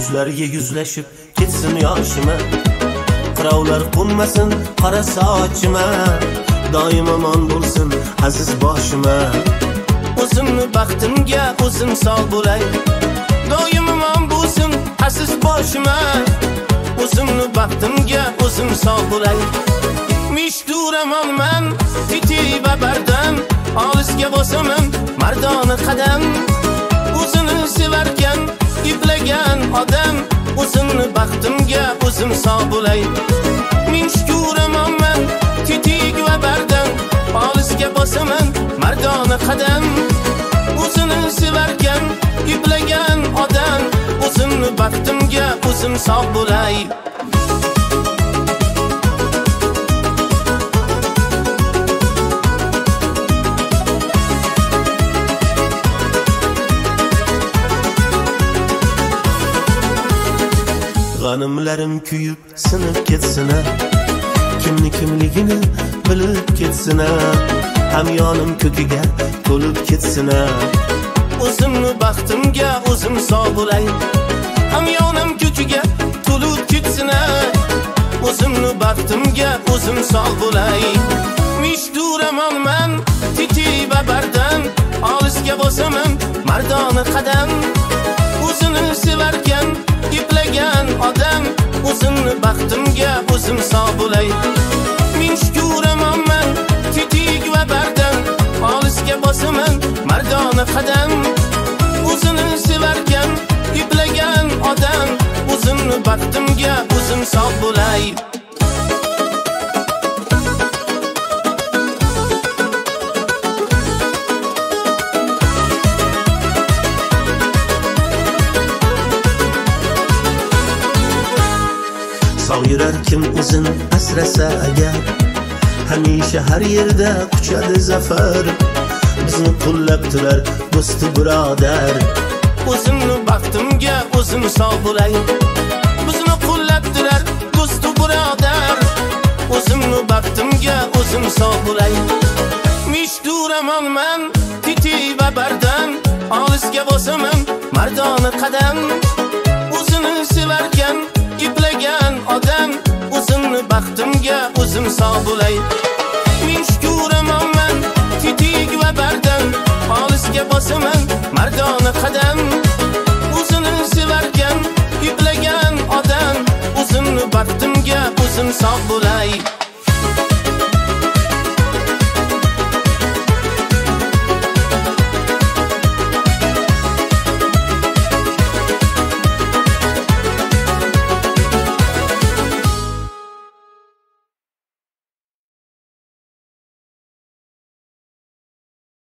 yuzlarga yuzlashib ketsin yoshima, qirovlar qo'nmasin qora sochima, doim omon bo'lsin aziz boshima. O'zimni baxtimga o'zim sog' bo'lay, doim omon bo'lsin aziz boshima. O'zimni baxtimga o'zim sog' bo'lay. Mishturamonman titiy va bardam, olisga bosaman mardona qadam. O'zini sevarkan iplagan odam, o'zimni baxtimga o'zim sog' bo'lay. Mishturamonman titiy va bardam, olisga bosaman mardona qadam. O'zini sevarkan iplagan odam, o'zimni baxtimga o'zim sog' bo'lay. G'animlarim kuyib sinib ketsin, kimni kimligini bilib ketsin, hamyonim ko'kiga to'lib ketsin. O'zimni baxtimga o'zim sog' bo'lay, hamyonim ko'kiga to'lib ketsin. O'zimni baxtimga o'zim sog' bo'lay. Mishturamonman titiy va bardam, olisga bosaman mardona qadam. O'zini sevarkan iplagan odam, o'zimni baxtimga o'zim sog' bo'lay. Mishturamonman titiy va bardam, olisga bosaman mardona qadam. O'zini sevarkan iplagan odam, o'zimni baxtimga o'zim sog' bo'lay. Sog' yurar kim o'zini asrasa agar, hamisha har yerda quchadi zafar. Bizni qo'llab turar do'sti birodar, o'zimni baxtimga o'zim sog' bo'lay. Bizni qo'llab turar do'sti birodar, o'zimni baxtimga o'zim sog' bo'lay. Mishturamonman titiy va bardam, olisga bosaman mardona qadam. O'zini sevarkan iplagan odam, o'zimni baxtimga o'zim sog' bo'lay. Mishturamonman titiy va bardam, olisga bosaman mardona qadam. O'zini sevarkan iplagan odam, o'zimni baxtimga o'zim sog' bo'lay.